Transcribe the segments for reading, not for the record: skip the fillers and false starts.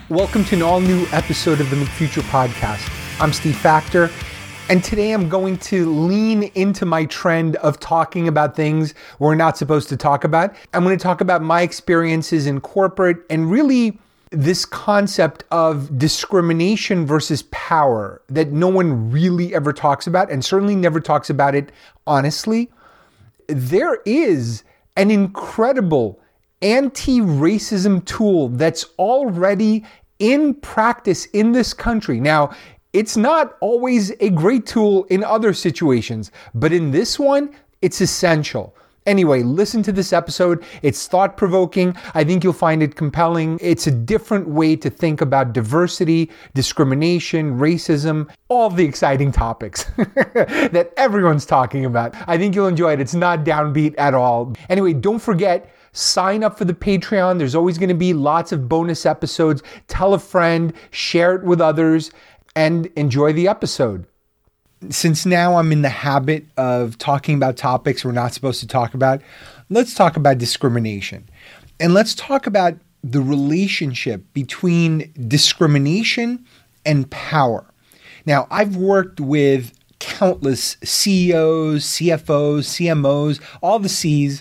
Welcome to an all-new episode of the McFuture Podcast. I'm Steve Factor, and today I'm going to lean into my trend of talking about things we're not supposed to talk about. I'm going to talk about my experiences in corporate and really this concept of discrimination versus power that no one really ever talks about, and certainly never talks about it honestly. There is an incredible anti-racism tool that's already in practice in this country. Now, it's not always a great tool in other situations, but in this one, it's essential. Anyway, listen to this episode. It's thought-provoking. I think you'll find it compelling. It's a different way to think about diversity, discrimination, racism, all the exciting topics that everyone's talking about. I think you'll enjoy it. It's not downbeat at all. Anyway, don't forget, sign up for the Patreon. There's always going to be lots of bonus episodes. Tell a friend, share it with others, and enjoy the episode. Since now I'm in the habit of talking about topics we're not supposed to talk about, let's talk about discrimination. And let's talk about the relationship between discrimination and power. Now, I've worked with countless CEOs, CFOs, CMOs, all the C's,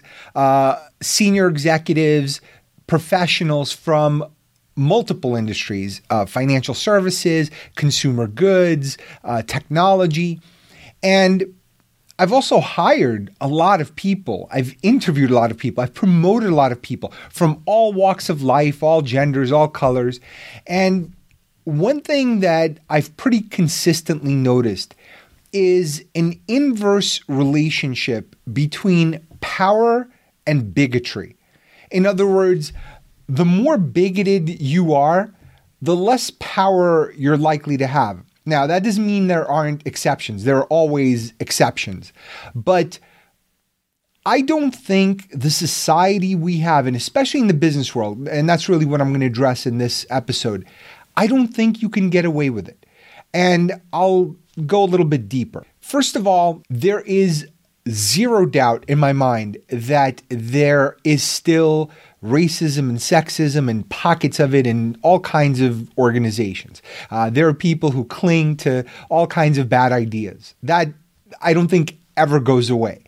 senior executives, professionals from multiple industries, financial services, consumer goods, technology. And I've also hired a lot of people. I've interviewed a lot of people. I've promoted a lot of people from all walks of life, all genders, all colors. And one thing that I've pretty consistently noticed is an inverse relationship between power and bigotry. In other words, the more bigoted you are, the less power you're likely to have. Now, that doesn't mean there aren't exceptions. There are always exceptions. But I don't think the society we have, and especially in the business world, and that's really what I'm going to address in this episode, I don't think you can get away with it. And I'll go a little bit deeper. First of all, there is zero doubt in my mind that there is still racism and sexism and pockets of it in all kinds of organizations. There are people who cling to all kinds of bad ideas. That I don't think ever goes away.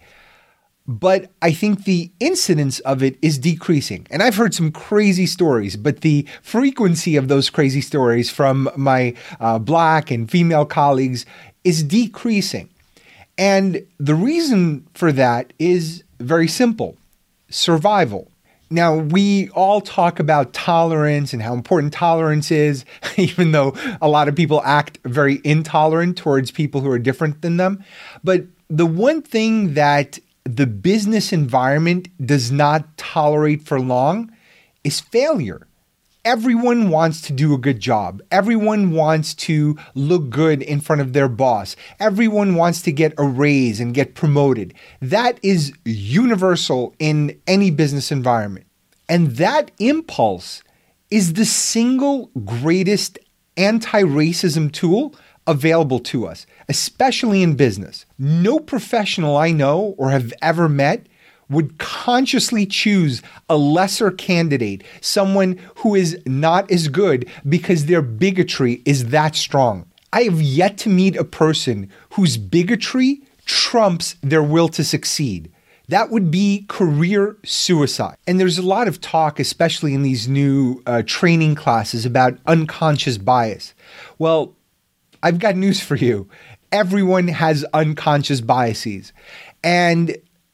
But I think the incidence of it is decreasing. And I've heard some crazy stories, but the frequency of those crazy stories from my Black and female colleagues is decreasing. And the reason for that is very simple: survival. Now, we all talk about tolerance and how important tolerance is, even though a lot of people act very intolerant towards people who are different than them. But the one thing that the business environment does not tolerate for long is failure. Everyone wants to do a good job. Everyone wants to look good in front of their boss. Everyone wants to get a raise and get promoted. That is universal in any business environment. And that impulse is the single greatest anti-racism tool available to us, especially in business. No professional I know or have ever met would consciously choose a lesser candidate, someone who is not as good, because their bigotry is that strong. I have yet to meet a person whose bigotry trumps their will to succeed. That would be career suicide. And there's a lot of talk, especially in these new training classes, about unconscious bias. Well, I've got news for you. Everyone has unconscious biases, and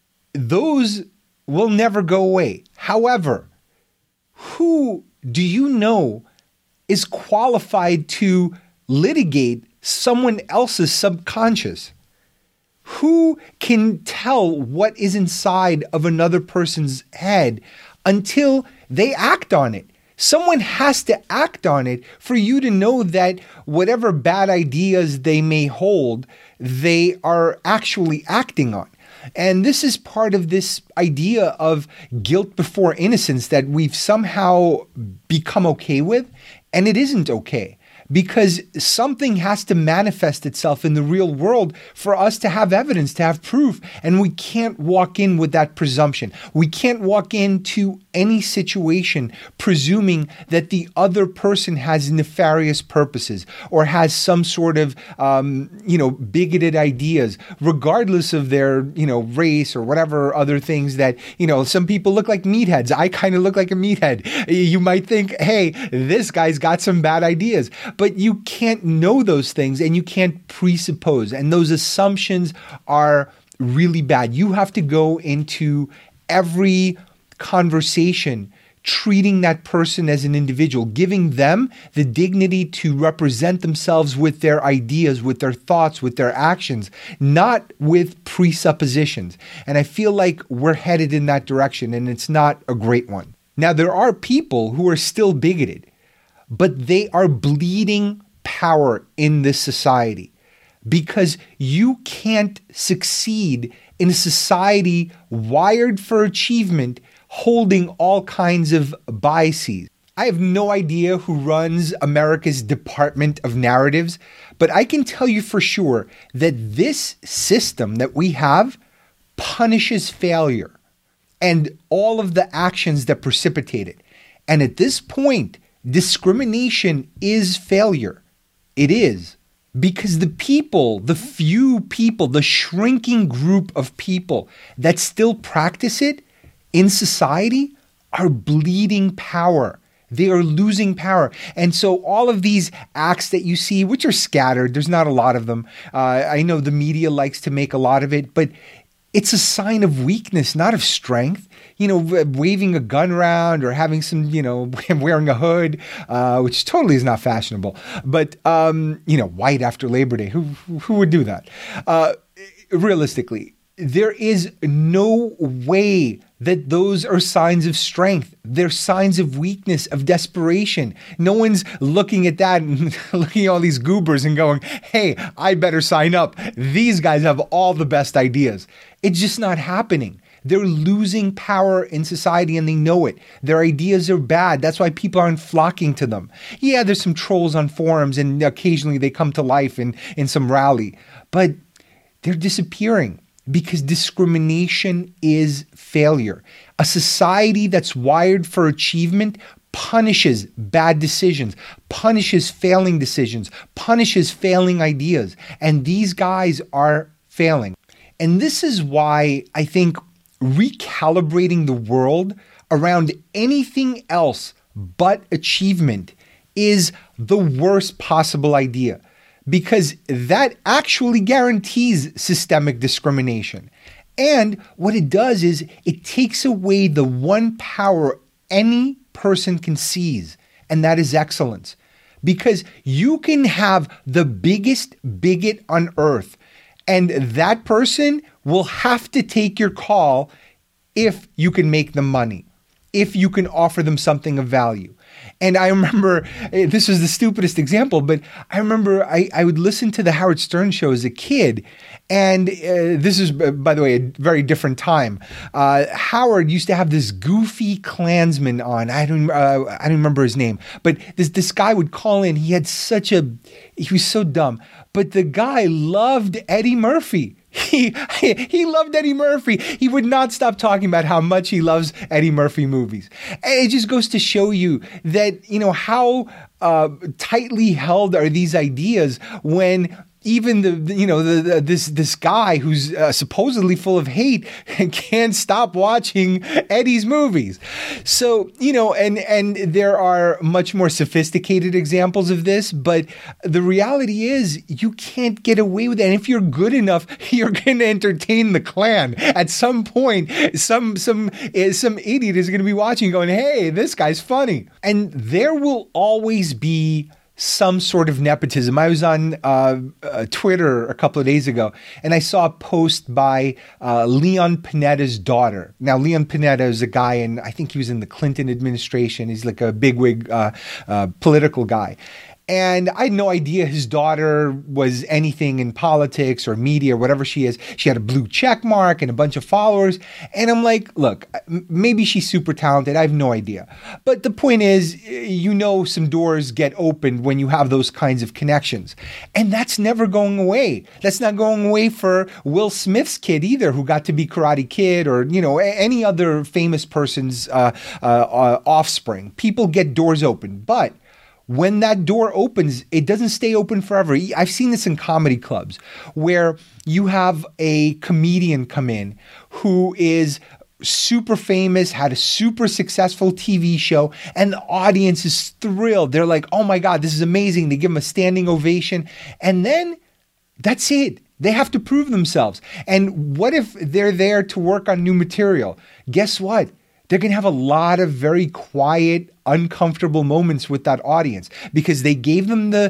those will never go away. However, who do you know is qualified to litigate someone else's subconscious? Who can tell what is inside of another person's head until they act on it? Someone has to act on it for you to know that whatever bad ideas they may hold, they are actually acting on. And this is part of this idea of guilt before innocence that we've somehow become okay with, and it isn't okay. because something has to manifest itself in the real world for us to have evidence, to have proof. And we can't walk in with that presumption. We can't walk into any situation presuming that the other person has nefarious purposes or has some sort of, bigoted ideas, regardless of their, race or whatever other things that, some people look like meatheads. I kind of look like a meathead. You might think, hey, this guy's got some bad ideas. But you can't know those things and you can't presuppose. And those assumptions are really bad. You have to go into every conversation treating that person as an individual, giving them the dignity to represent themselves with their ideas, with their thoughts, with their actions, not with presuppositions. And I feel like we're headed in that direction, and it's not a great one. Now, there are people who are still bigoted, but they are bleeding power in this society because you can't succeed in a society wired for achievement, holding all kinds of biases. I have no idea who runs America's Department of Narratives, but I can tell you for sure that this system that we have punishes failure and all of the actions that precipitate it. And at this point, discrimination is failure. It is. Because the people, the few people, the shrinking group of people that still practice it in society are bleeding power. They are losing power. And so all of these acts that you see, which are scattered, there's not a lot of them. I know the media likes to make a lot of it, but it's a sign of weakness, not of strength. Waving a gun around or having some, wearing a hood, which totally is not fashionable. But, white after Labor Day, who would do that? Realistically, there is no way that those are signs of strength. They're signs of weakness, of desperation. No one's looking at that and looking at all these goobers and going, hey, I better sign up. These guys have all the best ideas. It's just not happening. They're losing power in society and they know it. Their ideas are bad. That's why people aren't flocking to them. Yeah, there's some trolls on forums and occasionally they come to life in some rally, but they're disappearing. Because discrimination is failure. A society that's wired for achievement punishes bad decisions, punishes failing decisions, punishes failing ideas. And these guys are failing. And this is why I think recalibrating the world around anything else but achievement is the worst possible idea. Because that actually guarantees systemic discrimination. And what it does is it takes away the one power any person can seize, and that is excellence. Because you can have the biggest bigot on earth, and that person will have to take your call if you can make them money, if you can offer them something of value. And I remember, this was the stupidest example, but I remember I would listen to the Howard Stern show as a kid. And this is, by the way, a very different time. Howard used to have this goofy Klansman on. I don't remember his name, but this guy would call in. He was so dumb, but the guy loved Eddie Murphy. He loved Eddie Murphy. He would not stop talking about how much he loves Eddie Murphy movies. And it just goes to show you that, how tightly held are these ideas when even this guy who's supposedly full of hate can't stop watching Eddie's movies. So, and there are much more sophisticated examples of this, but the reality is you can't get away with it. And if you're good enough, you're going to entertain the Klan. At some point, some idiot is going to be watching going, hey, this guy's funny. And there will always be some sort of nepotism. I was on Twitter a couple of days ago, and I saw a post by Leon Panetta's daughter. Now, Leon Panetta is a guy, and I think he was in the Clinton administration. He's like a bigwig political guy. And I had no idea his daughter was anything in politics or media or whatever she is. She had a blue check mark and a bunch of followers. And I'm like, look, maybe she's super talented. I have no idea. But the point is, some doors get opened when you have those kinds of connections. And that's never going away. That's not going away for Will Smith's kid either, who got to be Karate Kid or, any other famous person's offspring. People get doors open. But when that door opens, it doesn't stay open forever. I've seen this in comedy clubs where you have a comedian come in who is super famous, had a super successful TV show, and the audience is thrilled. They're like, oh my God, this is amazing. They give him a standing ovation. And then that's it. They have to prove themselves. And what if they're there to work on new material? Guess what? They're going to have a lot of very quiet, uncomfortable moments with that audience because they gave them the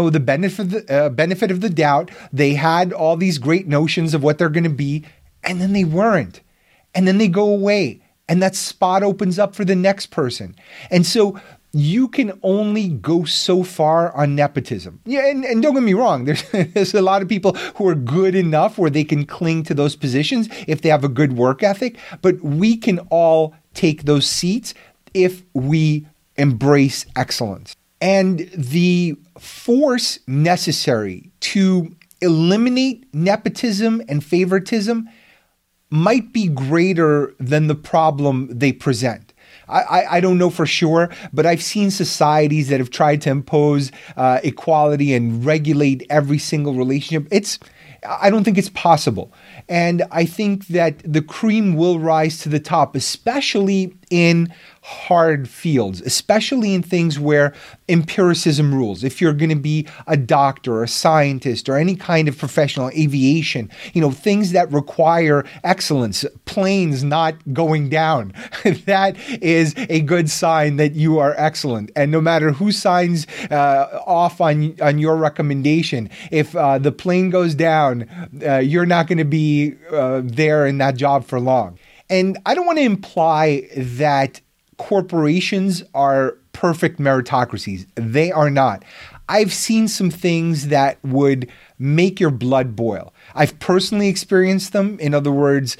benefit of the doubt. They had all these great notions of what they're going to be, and then they weren't. And then they go away, and that spot opens up for the next person. And so you can only go so far on nepotism. Yeah, and don't get me wrong, there's a lot of people who are good enough where they can cling to those positions if they have a good work ethic, but we can all take those seats if we embrace excellence. And the force necessary to eliminate nepotism and favoritism might be greater than the problem they present. I don't know for sure, but I've seen societies that have tried to impose equality and regulate every single relationship. I don't think it's possible. And I think that the cream will rise to the top, especially in hard fields, especially in things where empiricism rules. If you're going to be a doctor or a scientist or any kind of professional, aviation, things that require excellence, planes not going down, that is a good sign that you are excellent. And no matter who signs off on your recommendation, if the plane goes down, you're not going to be there in that job for long. And I don't want to imply that corporations are perfect meritocracies. They are not. I've seen some things that would make your blood boil. I've personally experienced them. In other words,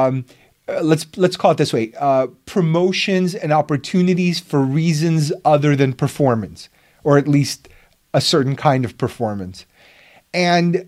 let's call it this way, promotions and opportunities for reasons other than performance, or at least a certain kind of performance. And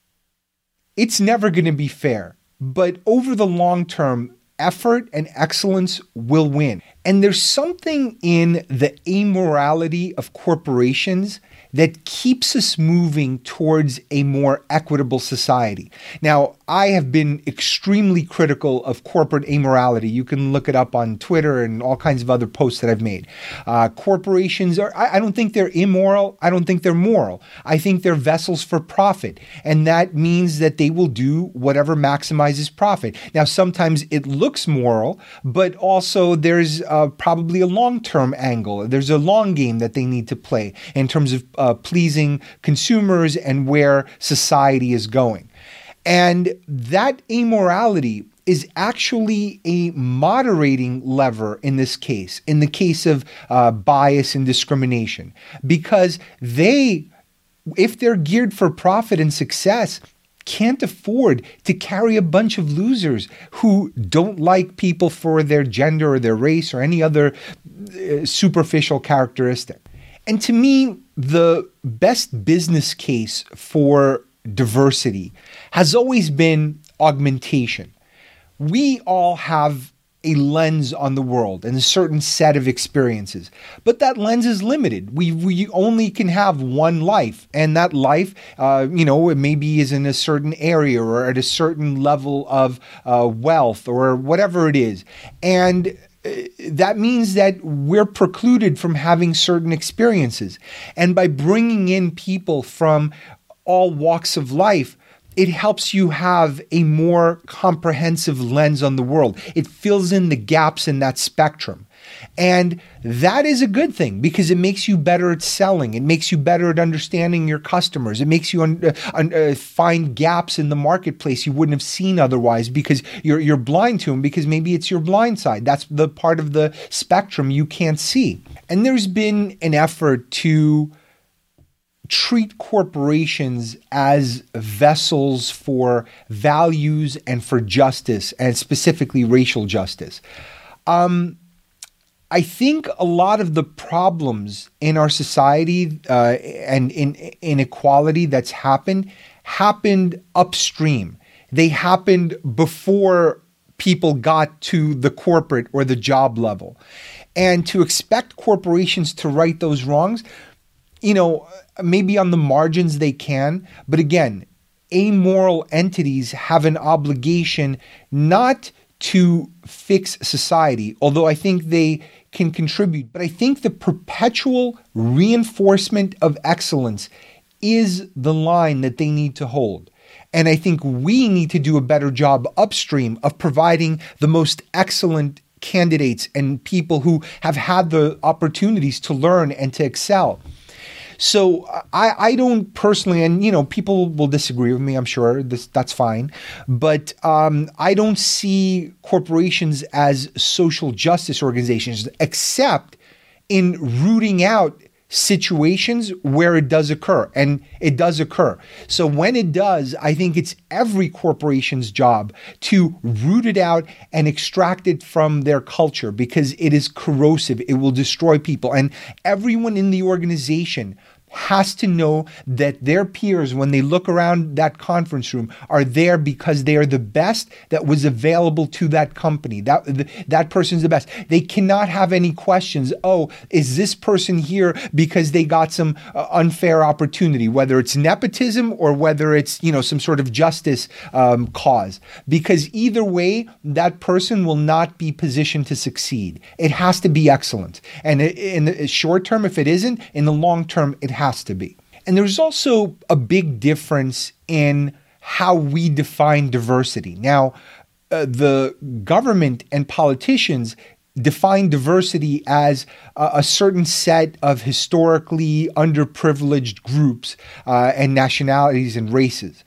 it's never going to be fair. But over the long term, effort and excellence will win. And there's something in the amorality of corporations that keeps us moving towards a more equitable society. Now, I have been extremely critical of corporate amorality. You can look it up on Twitter and all kinds of other posts that I've made. Corporations I don't think they're immoral. I don't think they're moral. I think they're vessels for profit. And that means that they will do whatever maximizes profit. Now, sometimes it looks moral, but also there's probably a long-term angle. There's a long game that they need to play in terms of pleasing consumers and where society is going. And that amorality is actually a moderating lever in this case, in the case of bias and discrimination, because if they're geared for profit and success, can't afford to carry a bunch of losers who don't like people for their gender or their race or any other superficial characteristic. And to me, the best business case for diversity has always been augmentation. We all have a lens on the world and a certain set of experiences, but that lens is limited. We only can have one life, and that life, it maybe is in a certain area or at a certain level of wealth or whatever it is. And that means that we're precluded from having certain experiences. And by bringing in people from all walks of life, it helps you have a more comprehensive lens on the world. It fills in the gaps in that spectrum. And that is a good thing because it makes you better at selling. It makes you better at understanding your customers. It makes you find gaps in the marketplace you wouldn't have seen otherwise because you're blind to them, because maybe it's your blind side. That's the part of the spectrum you can't see. And there's been an effort to treat corporations as vessels for values and for justice, and specifically racial justice. I think a lot of the problems in our society and in inequality that's happened upstream. They happened before people got to the corporate or the job level. And to expect corporations to right those wrongs, maybe on the margins they can, but again, amoral entities have an obligation not to fix society, although I think they can contribute. But I think the perpetual reinforcement of excellence is the line that they need to hold. And I think we need to do a better job upstream of providing the most excellent candidates and people who have had the opportunities to learn and to excel. So I don't personally, and people will disagree with me, I'm sure, that's fine, but I don't see corporations as social justice organizations, except in rooting out situations where it does occur, and it does occur. So when it does, I think it's every corporation's job to root it out and extract it from their culture, because it is corrosive. It will destroy people. And everyone in the organization has to know that their peers, when they look around that conference room, are there because they are the best that was available to that company. That person's the best. They cannot have any questions. Oh, is this person here because they got some unfair opportunity, whether it's nepotism or whether it's, some sort of justice cause? Because either way, that person will not be positioned to succeed. It has to be excellent. And in the short term, if it isn't, in the long term, it has to be. And there's also a big difference in how we define diversity. Now, the government and politicians define diversity as a certain set of historically underprivileged groups and nationalities and races.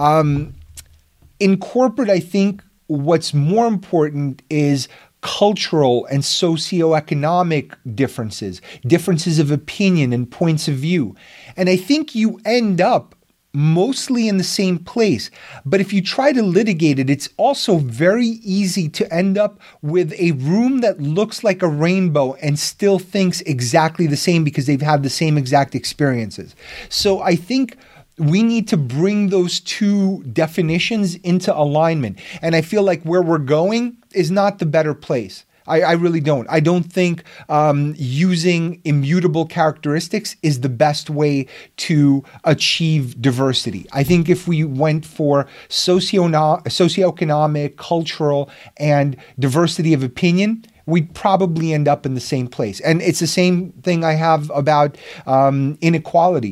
In corporate, I think what's more important is cultural and socioeconomic differences of opinion and points of view. And I think you end up mostly in the same place. But if you try to litigate it, it's also very easy to end up with a room that looks like a rainbow and still thinks exactly the same because they've had the same exact experiences. So I think we need to bring those two definitions into alignment. And I feel like where we're going is not the better place. I really don't. I don't think using immutable characteristics is the best way to achieve diversity. I think if we went for socioeconomic, cultural, and diversity of opinion, we'd probably end up in the same place. And it's the same thing I have about inequality.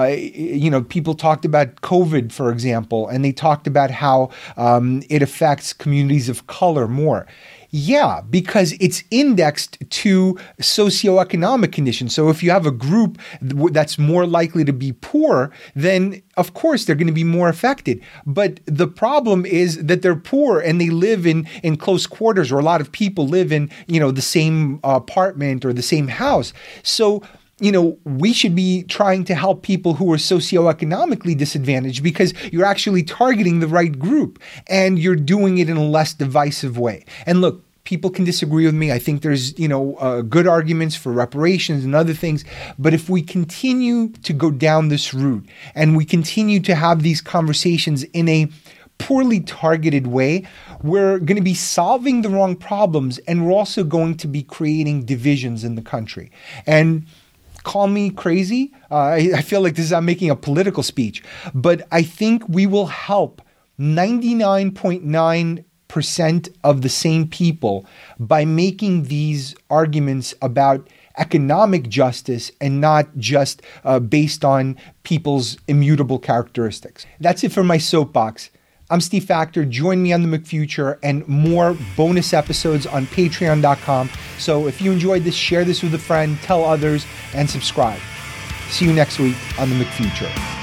People talked about COVID, for example, and they talked about how it affects communities of color more. Yeah, because it's indexed to socioeconomic conditions. So if you have a group that's more likely to be poor, then of course they're going to be more affected. But the problem is that they're poor and they live in close quarters, or a lot of people live in, the same apartment or the same house. So we should be trying to help people who are socioeconomically disadvantaged, because you're actually targeting the right group and you're doing it in a less divisive way. And look, people can disagree with me. I think there's, good arguments for reparations and other things. But if we continue to go down this route and we continue to have these conversations in a poorly targeted way, we're going to be solving the wrong problems, and we're also going to be creating divisions in the country. And call me crazy. I feel like I'm making a political speech, but I think we will help 99.9% of the same people by making these arguments about economic justice and not just based on people's immutable characteristics. That's it for my soapbox. I'm Steve Factor. Join me on the McFuture and more bonus episodes on patreon.com. So if you enjoyed this, share this with a friend, tell others, and subscribe. See you next week on the McFuture.